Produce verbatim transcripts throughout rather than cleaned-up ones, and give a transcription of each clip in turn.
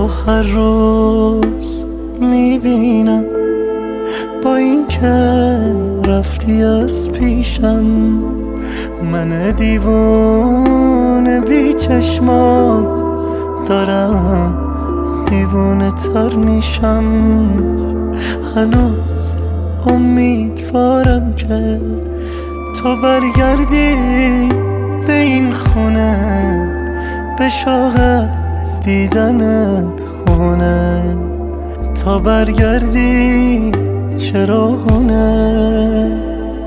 تو هر روز میبینم، با این که رفتی از پیشم. من دیوونه بی چشمات دارم دیوونه تر میشم. هنوز امیدوارم که تو برگردی به این خونه، به شوق دیدنت خونه. تا برگردی چراغونه.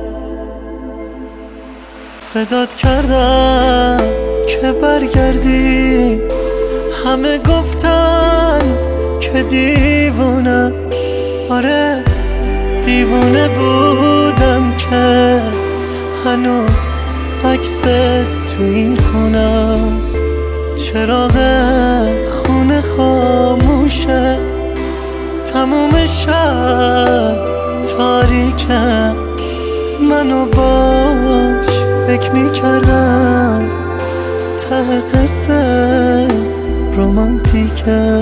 صدات کردم که برگردی، همه گفتن که دیوونه است. آره دیوونه بودم که هنوز عکست تو این خونه است. چراغ خونه خاموشه، تموم شب تاریکه. منو باش فکر میکردم ته قصه رومانتیکه.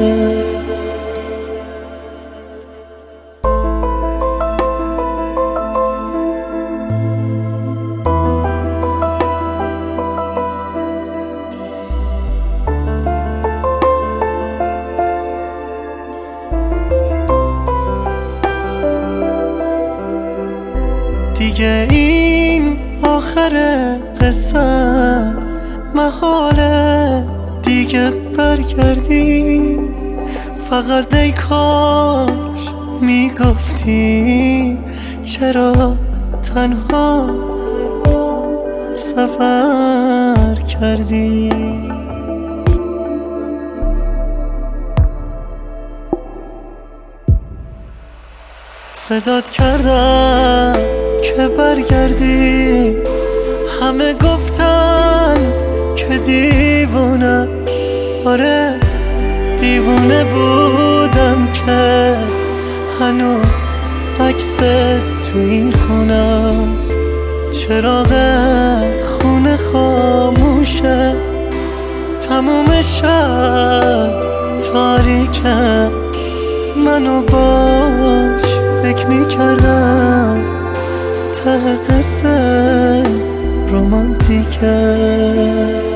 دیگه این آخر قصه است، محاله دیگه برگردی. فقط ای کاش میگفتی چرا تنها سفر کردی. صدات کردم که برگردی، همه گفتن که دیوونه است. آره دیوونه بودم که هنوز عکست تو این خونه است. چراغ خونه خاموشه، تموم شب تاریکه. منو باش فکر میکردم ته قصه رومانتیکه.